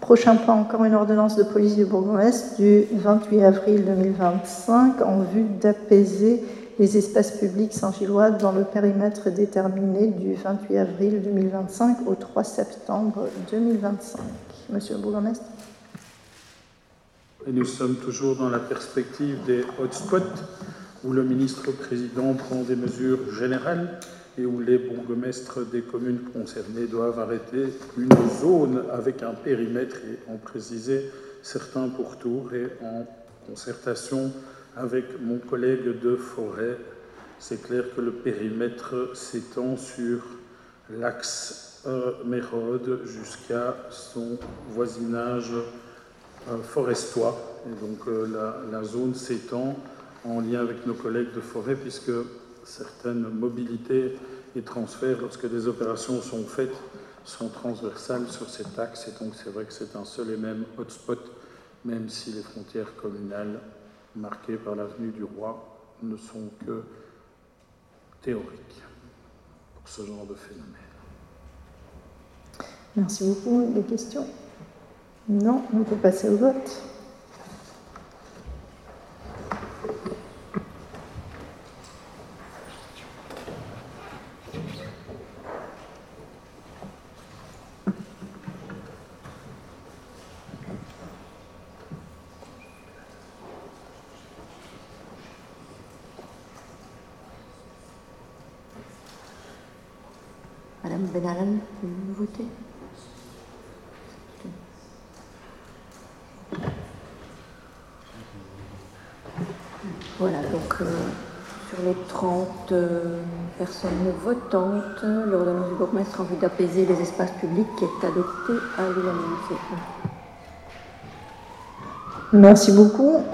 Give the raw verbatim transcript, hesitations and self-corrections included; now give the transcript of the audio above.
Prochain point, encore une ordonnance de police du bourgmestre du vingt-huit avril deux mille vingt-cinq en vue d'apaiser les espaces publics saint-gillois dans le périmètre déterminé du vingt-huit avril deux mille vingt-cinq au trois septembre deux mille vingt-cinq. Monsieur le bourgmestre. Et nous sommes toujours dans la perspective des hotspots où le ministre-président prend des mesures générales et où les bourgmestres des communes concernées doivent arrêter une zone avec un périmètre et en préciser certains pourtours. Et en concertation avec mon collègue de Forêt, c'est clair que le périmètre s'étend sur l'axe euh, Mérode jusqu'à son voisinage euh, forestois. Et donc euh, la, la zone s'étend en lien avec nos collègues de Forêt, puisque certaines mobilités et transferts, lorsque des opérations sont faites, sont transversales sur cet axe. Et donc c'est vrai que c'est un seul et même hotspot, même si les frontières communales marquées par l'avenue du Roi ne sont que théoriques pour ce genre de phénomène. Merci beaucoup. Des questions? Non, on peut passer au vote. Madame Benalem, vous votez? Voilà, donc euh, sur les trente euh, personnes votantes, l'ordonnance du bourgmestre en vue d'apaiser les espaces publics est adoptée à l'unanimité. Merci beaucoup.